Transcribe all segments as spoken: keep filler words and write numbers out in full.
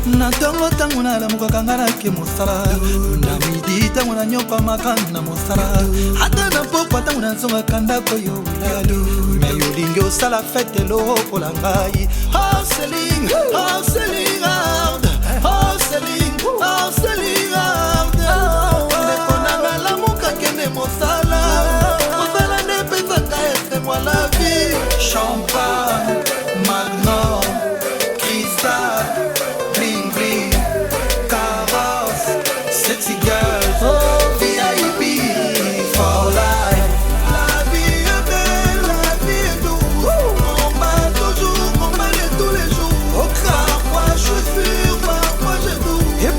Na tongo tango na la muka kangana ke mosala na midi tango na nyopa makana mosala hata na pokwa tango na zonga kanda ko yo lado me yolingi osala fete lo kolangai hustling hustling out hustling hustling out le konanga la muka kene mosala mosala ne pesa ka este moi la vie champagne magnum cristal bling bling carrosse sexy girls oh V I P for life la vie est belle la vie est douce on bat toujours on bat tous les jours parfois je suis sûr parfois je doute et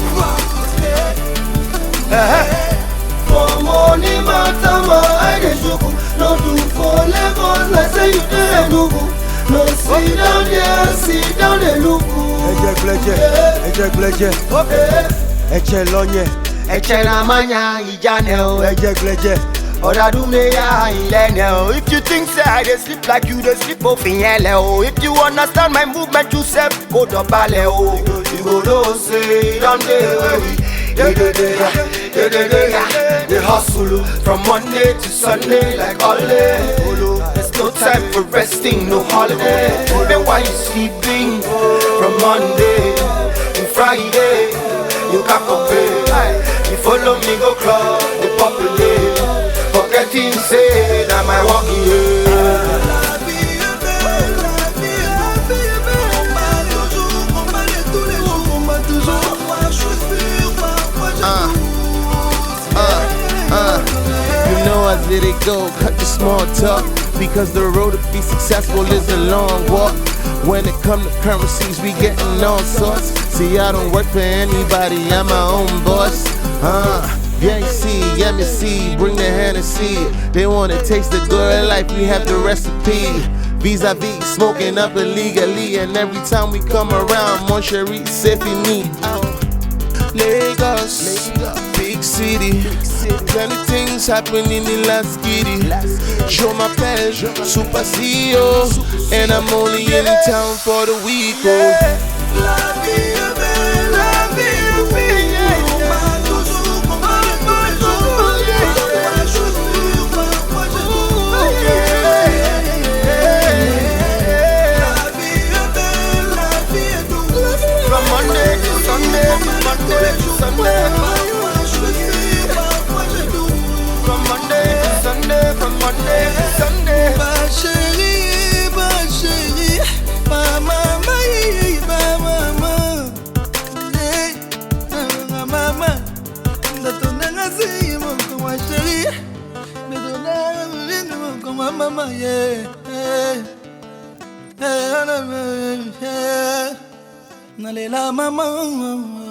pas for money matama I dey joke no do for Lagos like say you dey Enugu no sit down there sit down dey look Eje gleje, eje gleje, eje lonye, eche na manya ijane o eje gleje. Oda do me ya ilene o. If you think say I dey sleep like you dey sleep off in yele o. If you understand my movement you sef go dobale o. You go know say don dey where we dey dey dey ya, dey dey dey ya. Dey hustle from Monday to Sunday like holiday. There's no time for resting, no holiday. Then why you sleeping from Monday to Friday? You can't compare. You follow me go club, the populate. Forgetting say that my walk here. la vie est belle la vie est belle on bat toujours on bat tous les jours on bat toujours parfois je suis sûr parfois je doute You know as it go, cut the small talk. Because the road to be successful is a long walk. When it come to currencies, we getting all sorts. See, I don't work for anybody, I'm my own boss. Uh, yeah, you see, yeah, me see, bring the Hennessy. They wanna taste the good life, we have the recipe. Vis-a-vis, smoking up illegally. And every time we come around, Mon Chéri, c'est fini. Lagos, big city. Plenty things happening in Las Giddy. Je m'appelle Super C E O, and I'm only in town for the week. Oh. la vie est belle la vie est belle on bat toujours on bat tous les jours parfois je suis sûr parfois je doute la vie est belle la vie est douce From Monday to Sunday, from Monday to Sunday. parfois je suis sûr parfois je doute From Monday to Sunday, from Monday to Sunday. ma chérie ma chérie ma maman ma maman eh ma maman ndatonanga si mon ma chérie me donner mon ma maman yeah eh eh nalela maman